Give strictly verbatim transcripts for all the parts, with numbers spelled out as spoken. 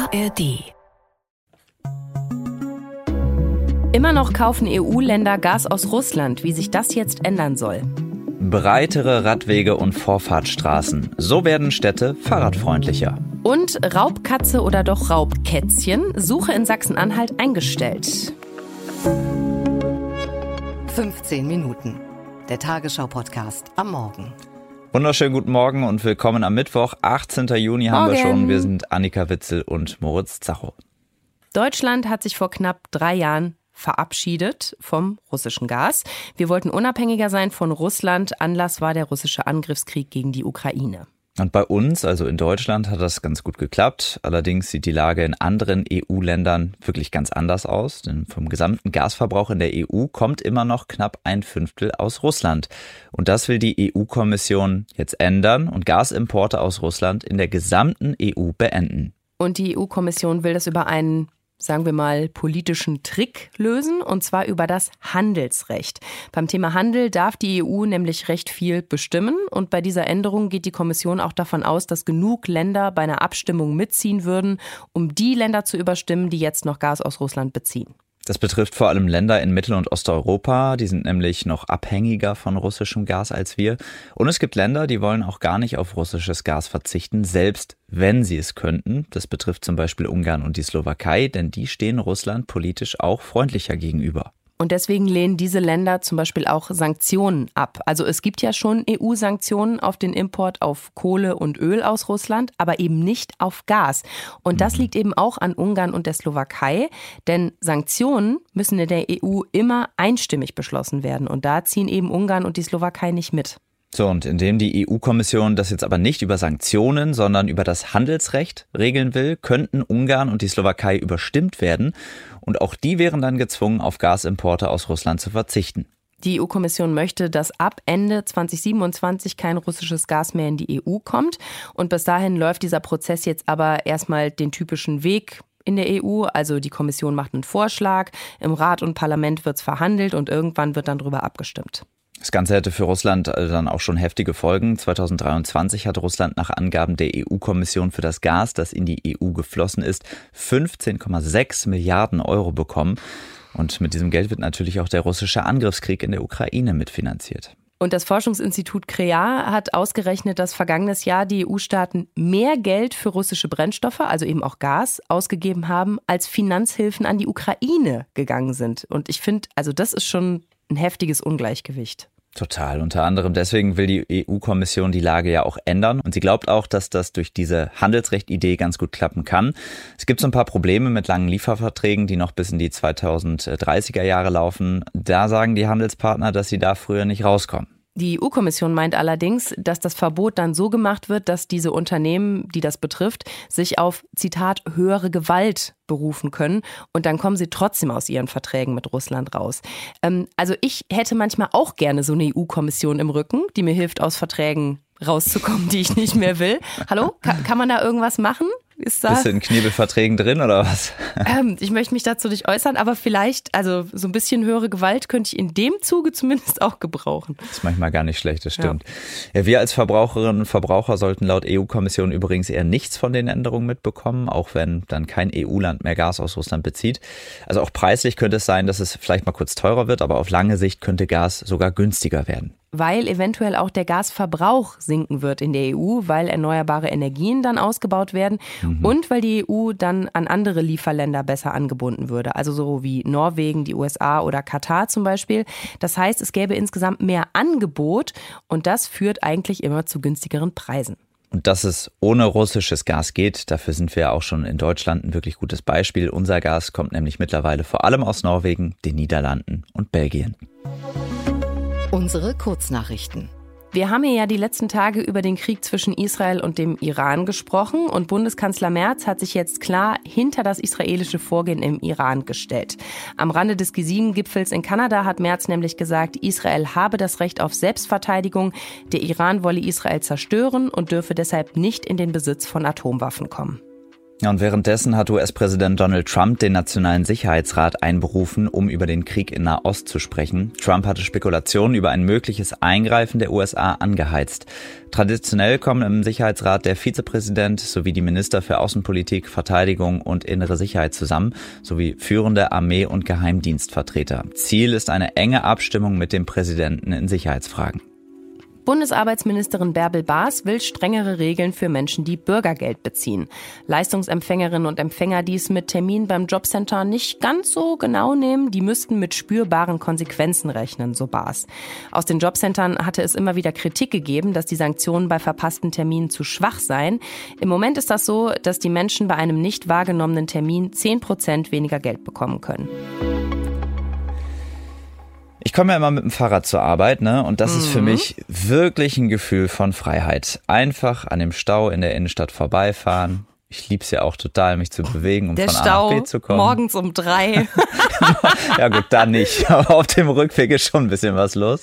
A R D. Immer noch kaufen E U-Länder Gas aus Russland, wie sich das jetzt ändern soll. Breitere Radwege und Vorfahrtsstraßen. So werden Städte fahrradfreundlicher. Und Raubkatze oder doch Raubkätzchen? Suche in Sachsen-Anhalt eingestellt. fünfzehn Minuten. Der Tagesschau-Podcast am Morgen. Wunderschönen guten Morgen und willkommen am Mittwoch, achtzehnten Juni haben Morgen. wir schon. Wir sind Annika Witzel und Moritz Zacho. Deutschland hat sich vor knapp drei Jahren verabschiedet vom russischen Gas. Wir wollten unabhängiger sein von Russland. Anlass war der russische Angriffskrieg gegen die Ukraine. Und bei uns, also in Deutschland, hat das ganz gut geklappt. Allerdings sieht die Lage in anderen E U-Ländern wirklich ganz anders aus. Denn vom gesamten Gasverbrauch in der E U kommt immer noch knapp ein Fünftel aus Russland. Und das will die E U-Kommission jetzt ändern und Gasimporte aus Russland in der gesamten E U beenden. Und die E U-Kommission will das über einen, sagen wir mal, politischen Trick lösen, und zwar über das Handelsrecht. Beim Thema Handel darf die E U nämlich recht viel bestimmen, und bei dieser Änderung geht die Kommission auch davon aus, dass genug Länder bei einer Abstimmung mitziehen würden, um die Länder zu überstimmen, die jetzt noch Gas aus Russland beziehen. Das betrifft vor allem Länder in Mittel- und Osteuropa. Die sind nämlich noch abhängiger von russischem Gas als wir. Und es gibt Länder, die wollen auch gar nicht auf russisches Gas verzichten, selbst wenn sie es könnten. Das betrifft zum Beispiel Ungarn und die Slowakei, denn die stehen Russland politisch auch freundlicher gegenüber. Und deswegen lehnen diese Länder zum Beispiel auch Sanktionen ab. Also es gibt ja schon E U-Sanktionen auf den Import auf Kohle und Öl aus Russland, aber eben nicht auf Gas. Und das liegt eben auch an Ungarn und der Slowakei, denn Sanktionen müssen in der E U immer einstimmig beschlossen werden. Und da ziehen eben Ungarn und die Slowakei nicht mit. So, und indem die E U-Kommission das jetzt aber nicht über Sanktionen, sondern über das Handelsrecht regeln will, könnten Ungarn und die Slowakei überstimmt werden. Und auch die wären dann gezwungen, auf Gasimporte aus Russland zu verzichten. Die E U-Kommission möchte, dass ab Ende zweitausendsiebenundzwanzig kein russisches Gas mehr in die E U kommt. Und bis dahin läuft dieser Prozess jetzt aber erstmal den typischen Weg in der E U. Also die Kommission macht einen Vorschlag, im Rat und Parlament wird es verhandelt und irgendwann wird dann darüber abgestimmt. Das Ganze hätte für Russland dann auch schon heftige Folgen. zweitausenddreiundzwanzig hat Russland nach Angaben der E U-Kommission für das Gas, das in die E U geflossen ist, fünfzehn Komma sechs Milliarden Euro bekommen. Und mit diesem Geld wird natürlich auch der russische Angriffskrieg in der Ukraine mitfinanziert. Und das Forschungsinstitut CREA hat ausgerechnet, dass vergangenes Jahr die E U-Staaten mehr Geld für russische Brennstoffe, also eben auch Gas, ausgegeben haben, als Finanzhilfen an die Ukraine gegangen sind. Und ich finde, also das ist schon ein heftiges Ungleichgewicht. Total. Unter anderem deswegen will die E U-Kommission die Lage ja auch ändern. Und sie glaubt auch, dass das durch diese Handelsrecht-Idee ganz gut klappen kann. Es gibt so ein paar Probleme mit langen Lieferverträgen, die noch bis in die zweitausenddreißiger Jahre laufen. Da sagen die Handelspartner, dass sie da früher nicht rauskommen. Die E U-Kommission meint allerdings, dass das Verbot dann so gemacht wird, dass diese Unternehmen, die das betrifft, sich auf, Zitat, höhere Gewalt berufen können. Und dann kommen sie trotzdem aus ihren Verträgen mit Russland raus. Ähm, also ich hätte manchmal auch gerne so eine E U-Kommission im Rücken, die mir hilft, aus Verträgen rauszukommen, die ich nicht mehr will. Hallo, kann, kann man da irgendwas machen? Ist da, bist du in Knebelverträgen drin oder was? Ähm, ich möchte mich dazu nicht äußern, aber vielleicht, also so ein bisschen höhere Gewalt könnte ich in dem Zuge zumindest auch gebrauchen. Das ist manchmal gar nicht schlecht, das stimmt. Ja. Ja, wir als Verbraucherinnen und Verbraucher sollten laut E U-Kommission übrigens eher nichts von den Änderungen mitbekommen, auch wenn dann kein E U-Land mehr Gas aus Russland bezieht. Also auch preislich könnte es sein, dass es vielleicht mal kurz teurer wird, aber auf lange Sicht könnte Gas sogar günstiger werden. Weil eventuell auch der Gasverbrauch sinken wird in der E U, weil erneuerbare Energien dann ausgebaut werden mhm. und weil die E U dann an andere Lieferländer besser angebunden würde, also so wie Norwegen, die U S A oder Katar zum Beispiel. Das heißt, es gäbe insgesamt mehr Angebot und das führt eigentlich immer zu günstigeren Preisen. Und dass es ohne russisches Gas geht, dafür sind wir ja auch schon in Deutschland ein wirklich gutes Beispiel. Unser Gas kommt nämlich mittlerweile vor allem aus Norwegen, den Niederlanden und Belgien. Unsere Kurznachrichten. Wir haben ja die letzten Tage über den Krieg zwischen Israel und dem Iran gesprochen und Bundeskanzler Merz hat sich jetzt klar hinter das israelische Vorgehen im Iran gestellt. Am Rande des G sieben Gipfels in Kanada hat Merz nämlich gesagt, Israel habe das Recht auf Selbstverteidigung, der Iran wolle Israel zerstören und dürfe deshalb nicht in den Besitz von Atomwaffen kommen. Ja, und währenddessen hat U S-Präsident Donald Trump den Nationalen Sicherheitsrat einberufen, um über den Krieg in Nahost zu sprechen. Trump hatte Spekulationen über ein mögliches Eingreifen der U S A angeheizt. Traditionell kommen im Sicherheitsrat der Vizepräsident sowie die Minister für Außenpolitik, Verteidigung und innere Sicherheit zusammen, sowie führende Armee- und Geheimdienstvertreter. Ziel ist eine enge Abstimmung mit dem Präsidenten in Sicherheitsfragen. Bundesarbeitsministerin Bärbel Baas will strengere Regeln für Menschen, die Bürgergeld beziehen. Leistungsempfängerinnen und Empfänger, die es mit Terminen beim Jobcenter nicht ganz so genau nehmen, die müssten mit spürbaren Konsequenzen rechnen, so Baas. Aus den Jobcentern hatte es immer wieder Kritik gegeben, dass die Sanktionen bei verpassten Terminen zu schwach seien. Im Moment ist das so, dass die Menschen bei einem nicht wahrgenommenen Termin zehn Prozent weniger Geld bekommen können. Ich komme ja immer mit dem Fahrrad zur Arbeit, ne? Und das mhm. ist für mich wirklich ein Gefühl von Freiheit. Einfach an dem Stau in der Innenstadt vorbeifahren. Ich lieb's ja auch total, mich zu bewegen, um der von Stau A nach B zu kommen. Morgens um drei. Ja gut, da nicht. Aber auf dem Rückweg ist schon ein bisschen was los.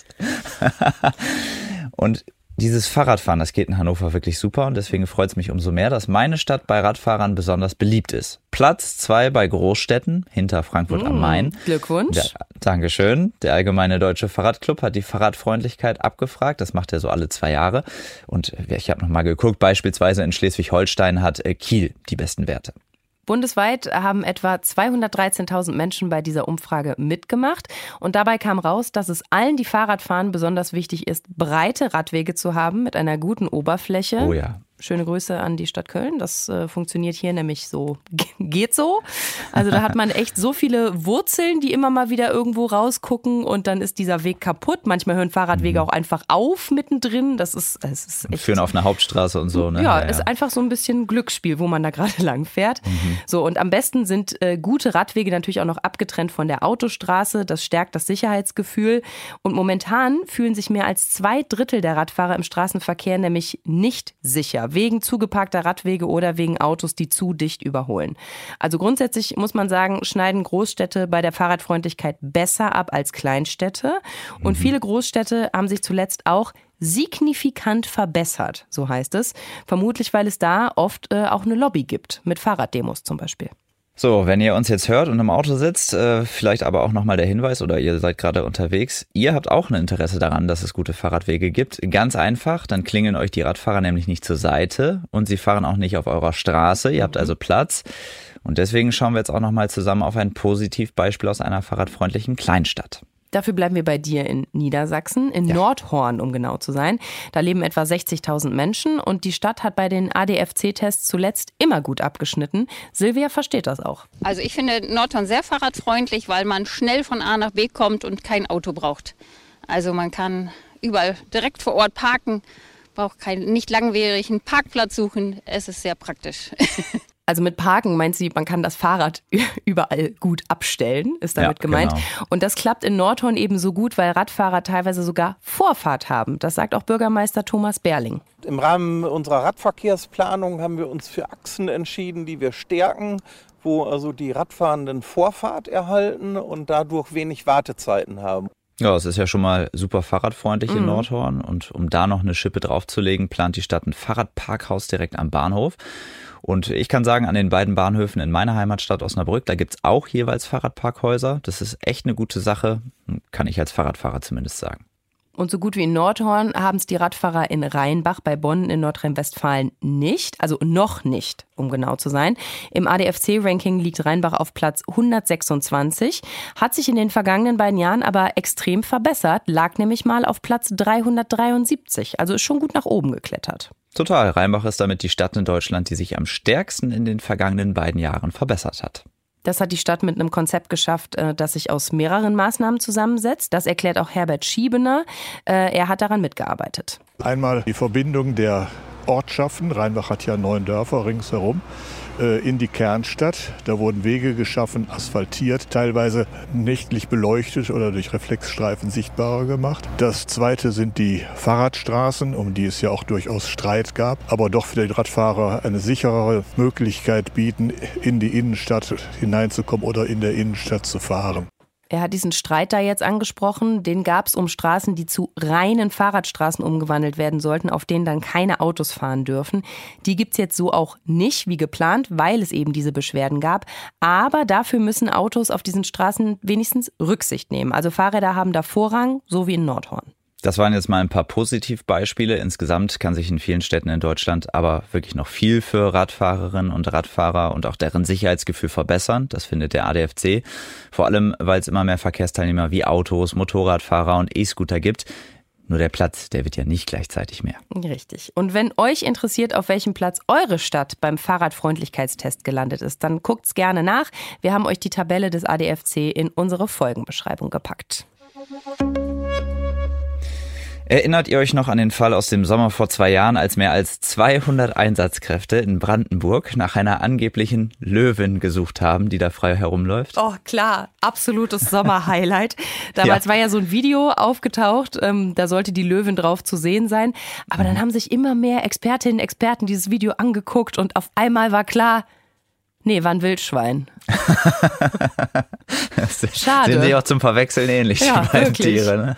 Und dieses Fahrradfahren, das geht in Hannover wirklich super und deswegen freut es mich umso mehr, dass meine Stadt bei Radfahrern besonders beliebt ist. Platz zwei bei Großstädten hinter Frankfurt mmh, am Main. Glückwunsch. Der, Dankeschön. Der Allgemeine Deutsche Fahrradclub hat die Fahrradfreundlichkeit abgefragt. Das macht er so alle zwei Jahre. Und ich habe nochmal geguckt, beispielsweise in Schleswig-Holstein hat Kiel die besten Werte. Bundesweit haben etwa zweihundertdreizehntausend Menschen bei dieser Umfrage mitgemacht. Und dabei kam raus, dass es allen, die Fahrrad fahren, besonders wichtig ist, breite Radwege zu haben mit einer guten Oberfläche. Oh ja. Schöne Grüße an die Stadt Köln. Das äh, funktioniert hier nämlich so, geht so. Also da hat man echt so viele Wurzeln, die immer mal wieder irgendwo rausgucken und dann ist dieser Weg kaputt. Manchmal hören Fahrradwege mhm. auch einfach auf mittendrin. Das ist, das ist echt. Führen auf eine Hauptstraße und so, ne? Ja, ja, ja. Ist einfach so ein bisschen Glücksspiel, wo man da gerade lang fährt. Mhm. So, und am besten sind äh, gute Radwege natürlich auch noch abgetrennt von der Autostraße. Das stärkt das Sicherheitsgefühl. Und momentan fühlen sich mehr als zwei Drittel der Radfahrer im Straßenverkehr nämlich nicht sicher. Wegen zugeparkter Radwege oder wegen Autos, die zu dicht überholen. Also grundsätzlich muss man sagen, schneiden Großstädte bei der Fahrradfreundlichkeit besser ab als Kleinstädte. Und mhm. viele Großstädte haben sich zuletzt auch signifikant verbessert, so heißt es. Vermutlich, weil es da oft äh, auch eine Lobby gibt, mit Fahrraddemos zum Beispiel. So, wenn ihr uns jetzt hört und im Auto sitzt, äh, vielleicht aber auch nochmal der Hinweis oder ihr seid gerade unterwegs, ihr habt auch ein Interesse daran, dass es gute Fahrradwege gibt. Ganz einfach, dann klingeln euch die Radfahrer nämlich nicht zur Seite und sie fahren auch nicht auf eurer Straße, ihr habt also Platz. Und deswegen schauen wir jetzt auch nochmal zusammen auf ein Positivbeispiel aus einer fahrradfreundlichen Kleinstadt. Dafür bleiben wir bei dir in Niedersachsen, in ja. Nordhorn, um genau zu sein. Da leben etwa sechzigtausend Menschen und die Stadt hat bei den A D F C-Tests zuletzt immer gut abgeschnitten. Silvia versteht das auch. Also ich finde Nordhorn sehr fahrradfreundlich, weil man schnell von A nach B kommt und kein Auto braucht. Also man kann überall direkt vor Ort parken, braucht keinen nicht langwierigen Parkplatz suchen. Es ist sehr praktisch. Also mit Parken meint sie, man kann das Fahrrad überall gut abstellen, ist damit ja, gemeint. Genau. Und das klappt in Nordhorn eben so gut, weil Radfahrer teilweise sogar Vorfahrt haben. Das sagt auch Bürgermeister Thomas Berling. Im Rahmen unserer Radverkehrsplanung haben wir uns für Achsen entschieden, die wir stärken, wo also die Radfahrenden Vorfahrt erhalten und dadurch wenig Wartezeiten haben. Ja, es ist ja schon mal super fahrradfreundlich mhm. in Nordhorn. Und um da noch eine Schippe draufzulegen, plant die Stadt ein Fahrradparkhaus direkt am Bahnhof. Und ich kann sagen, an den beiden Bahnhöfen in meiner Heimatstadt Osnabrück, da gibt's auch jeweils Fahrradparkhäuser. Das ist echt eine gute Sache, kann ich als Fahrradfahrer zumindest sagen. Und so gut wie in Nordhorn haben es die Radfahrer in Rheinbach bei Bonn in Nordrhein-Westfalen nicht, also noch nicht, um genau zu sein. Im A D F C-Ranking liegt Rheinbach auf Platz hundertsechsundzwanzig, hat sich in den vergangenen beiden Jahren aber extrem verbessert, lag nämlich mal auf Platz dreihundertdreiundsiebzig, also ist schon gut nach oben geklettert. Total, Rheinbach ist damit die Stadt in Deutschland, die sich am stärksten in den vergangenen beiden Jahren verbessert hat. Das hat die Stadt mit einem Konzept geschafft, das sich aus mehreren Maßnahmen zusammensetzt. Das erklärt auch Herbert Schiebener. Er hat daran mitgearbeitet. Einmal die Verbindung der Ortschaften. Rheinbach hat ja neun Dörfer ringsherum. In die Kernstadt. Da wurden Wege geschaffen, asphaltiert, teilweise nächtlich beleuchtet oder durch Reflexstreifen sichtbarer gemacht. Das zweite sind die Fahrradstraßen, um die es ja auch durchaus Streit gab, aber doch für den Radfahrer eine sicherere Möglichkeit bieten, in die Innenstadt hineinzukommen oder in der Innenstadt zu fahren. Er hat diesen Streit da jetzt angesprochen. Den gab es um Straßen, die zu reinen Fahrradstraßen umgewandelt werden sollten, auf denen dann keine Autos fahren dürfen. Die gibt es jetzt so auch nicht wie geplant, weil es eben diese Beschwerden gab. Aber dafür müssen Autos auf diesen Straßen wenigstens Rücksicht nehmen. Also Fahrräder haben da Vorrang, so wie in Nordhorn. Das waren jetzt mal ein paar Positivbeispiele. Insgesamt kann sich in vielen Städten in Deutschland aber wirklich noch viel für Radfahrerinnen und Radfahrer und auch deren Sicherheitsgefühl verbessern. Das findet der A D F C. Vor allem, weil es immer mehr Verkehrsteilnehmer wie Autos, Motorradfahrer und E-Scooter gibt. Nur der Platz, der wird ja nicht gleichzeitig mehr. Richtig. Und wenn euch interessiert, auf welchem Platz eure Stadt beim Fahrradfreundlichkeitstest gelandet ist, dann guckt's gerne nach. Wir haben euch die Tabelle des A D F C in unsere Folgenbeschreibung gepackt. Erinnert ihr euch noch an den Fall aus dem Sommer vor zwei Jahren, als mehr als zweihundert Einsatzkräfte in Brandenburg nach einer angeblichen Löwin gesucht haben, die da frei herumläuft? Oh klar, absolutes Sommerhighlight. Damals ja. war ja so ein Video aufgetaucht, ähm, da sollte die Löwin drauf zu sehen sein. Aber dann haben sich immer mehr Expertinnen und Experten dieses Video angeguckt und auf einmal war klar, nee, war ein Wildschwein. Schade. Sind die auch zum Verwechseln ähnlich, ja, die beiden wirklich. Tiere, ne?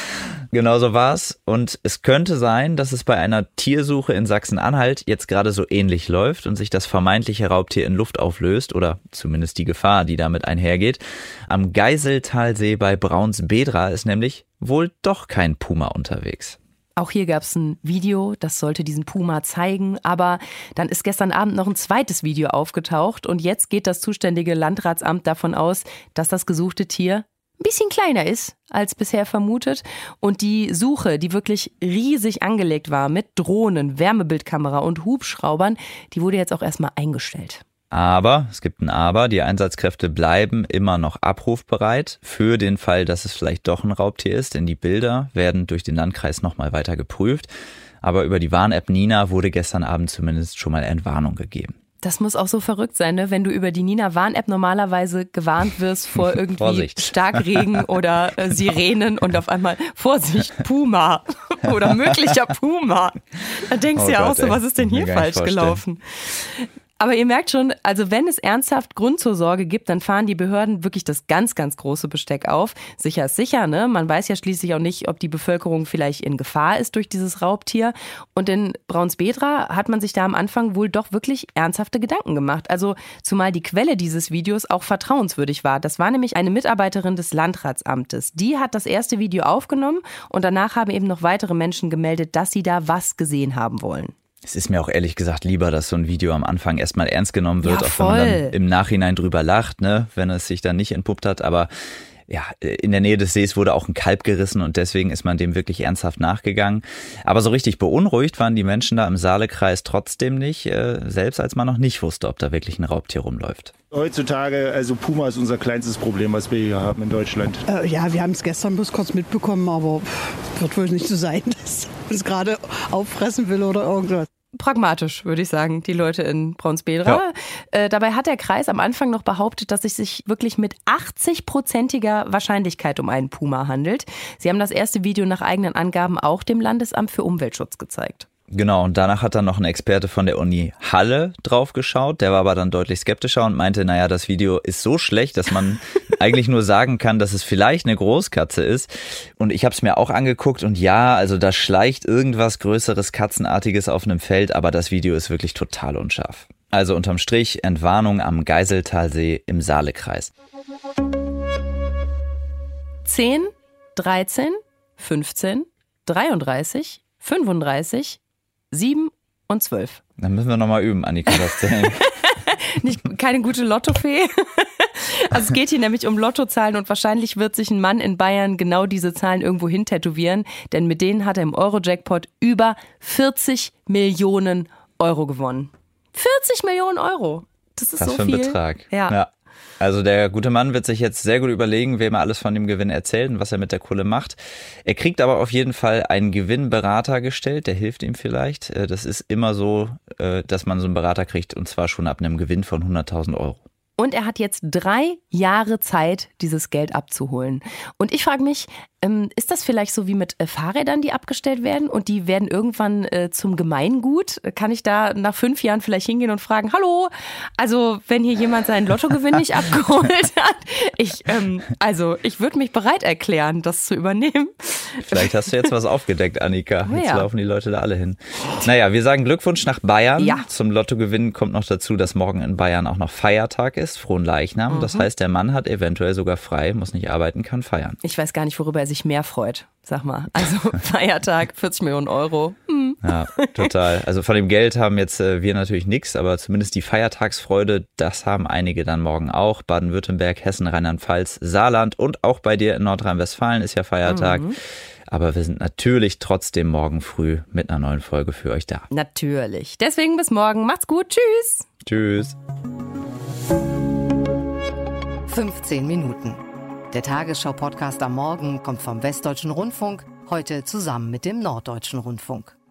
Genau so war's. Und es könnte sein, dass es bei einer Tiersuche in Sachsen-Anhalt jetzt gerade so ähnlich läuft und sich das vermeintliche Raubtier in Luft auflöst oder zumindest die Gefahr, die damit einhergeht. Am Geiseltalsee bei Braunsbedra ist nämlich wohl doch kein Puma unterwegs. Auch hier gab es ein Video, das sollte diesen Puma zeigen, aber dann ist gestern Abend noch ein zweites Video aufgetaucht und jetzt geht das zuständige Landratsamt davon aus, dass das gesuchte Tier ein bisschen kleiner ist als bisher vermutet und die Suche, die wirklich riesig angelegt war mit Drohnen, Wärmebildkamera und Hubschraubern, die wurde jetzt auch erstmal eingestellt. Aber, es gibt ein Aber, die Einsatzkräfte bleiben immer noch abrufbereit für den Fall, dass es vielleicht doch ein Raubtier ist, denn die Bilder werden durch den Landkreis nochmal weiter geprüft. Aber über die Warn-App Nina wurde gestern Abend zumindest schon mal Entwarnung gegeben. Das muss auch so verrückt sein, ne? Wenn du über die Nina-Warn-App normalerweise gewarnt wirst vor irgendwie Vorsicht. Starkregen oder äh, Sirenen und auf einmal Vorsicht, Puma oder möglicher Puma. Da denkst du Oh ja Gott, auch so, ey. was ist denn hier Kann ich mir gar falsch nicht gelaufen? Aber ihr merkt schon, also wenn es ernsthaft Grund zur Sorge gibt, dann fahren die Behörden wirklich das ganz, ganz große Besteck auf. Sicher ist sicher, ne? Man weiß ja schließlich auch nicht, ob die Bevölkerung vielleicht in Gefahr ist durch dieses Raubtier. Und in Braunsbedra hat man sich da am Anfang wohl doch wirklich ernsthafte Gedanken gemacht. Also zumal die Quelle dieses Videos auch vertrauenswürdig war. Das war nämlich eine Mitarbeiterin des Landratsamtes. Die hat das erste Video aufgenommen und danach haben eben noch weitere Menschen gemeldet, dass sie da was gesehen haben wollen. Es ist mir auch ehrlich gesagt lieber, dass so ein Video am Anfang erstmal ernst genommen wird, Ja, auch wenn man voll. dann im Nachhinein drüber lacht, ne, wenn es sich dann nicht entpuppt hat. Aber ja, in der Nähe des Sees wurde auch ein Kalb gerissen und deswegen ist man dem wirklich ernsthaft nachgegangen. Aber so richtig beunruhigt waren die Menschen da im Saalekreis trotzdem nicht, äh, selbst als man noch nicht wusste, ob da wirklich ein Raubtier rumläuft. Heutzutage, also Puma ist unser kleinstes Problem, was wir hier haben in Deutschland. Äh, ja, wir haben es gestern bloß kurz mitbekommen, aber wird wohl nicht so sein, dass man es gerade auffressen will oder irgendwas. Pragmatisch, würde ich sagen, die Leute in Braunsbedra. Ja. Äh, dabei hat der Kreis am Anfang noch behauptet, dass es sich wirklich mit achtzig-prozentiger Wahrscheinlichkeit um einen Puma handelt. Sie haben das erste Video nach eigenen Angaben auch dem Landesamt für Umweltschutz gezeigt. Genau, und danach hat dann noch ein Experte von der Uni Halle drauf geschaut, der war aber dann deutlich skeptischer und meinte, naja, das Video ist so schlecht, dass man eigentlich nur sagen kann, dass es vielleicht eine Großkatze ist. Und ich habe es mir auch angeguckt und ja, also da schleicht irgendwas Größeres, Katzenartiges auf einem Feld, aber das Video ist wirklich total unscharf. Also unterm Strich Entwarnung am Geiseltalsee im Saalekreis. zehn, dreizehn, fünfzehn, dreiunddreißig, fünfunddreißig, sieben und zwölf. Dann müssen wir nochmal üben, Annika, das zählen. Nicht, keine gute Lottofee. Also es geht hier nämlich um Lottozahlen und wahrscheinlich wird sich ein Mann in Bayern genau diese Zahlen irgendwo hin tätowieren, denn mit denen hat er im Euro-Jackpot über vierzig Millionen Euro gewonnen. vierzig Millionen Euro. Das ist Was so für ein viel. Betrag. Ja. ja. Also der gute Mann wird sich jetzt sehr gut überlegen, wem er alles von dem Gewinn erzählt und was er mit der Kohle macht. Er kriegt aber auf jeden Fall einen Gewinnberater gestellt, der hilft ihm vielleicht. Das ist immer so, dass man so einen Berater kriegt und zwar schon ab einem Gewinn von hunderttausend Euro. Und er hat jetzt drei Jahre Zeit, dieses Geld abzuholen. Und ich frage mich, Ähm, ist das vielleicht so wie mit äh, Fahrrädern, die abgestellt werden und die werden irgendwann äh, zum Gemeingut? Kann ich da nach fünf Jahren vielleicht hingehen und fragen, hallo, also wenn hier jemand seinen Lottogewinn nicht abgeholt hat, ich, ähm, also ich würde mich bereit erklären, das zu übernehmen. Vielleicht hast du jetzt was aufgedeckt, Annika. Jetzt ja. laufen die Leute da alle hin. Naja, wir sagen Glückwunsch nach Bayern. Ja. Zum Lottogewinn kommt noch dazu, dass morgen in Bayern auch noch Feiertag ist, Fronleichnam. Mhm. Das heißt, der Mann hat eventuell sogar frei, muss nicht arbeiten, kann feiern. Ich weiß gar nicht, worüber er sich mehr freut. Sag mal, also Feiertag, vierzig Millionen Euro. Hm. Ja, total. Also von dem Geld haben jetzt äh, wir natürlich nichts, aber zumindest die Feiertagsfreude, das haben einige dann morgen auch. Baden-Württemberg, Hessen, Rheinland-Pfalz, Saarland und auch bei dir in Nordrhein-Westfalen ist ja Feiertag. Mhm. Aber wir sind natürlich trotzdem morgen früh mit einer neuen Folge für euch da. Natürlich. Deswegen bis morgen. Macht's gut. Tschüss. Tschüss. fünfzehn Minuten. Der Tagesschau-Podcast am Morgen kommt vom Westdeutschen Rundfunk, heute zusammen mit dem Norddeutschen Rundfunk.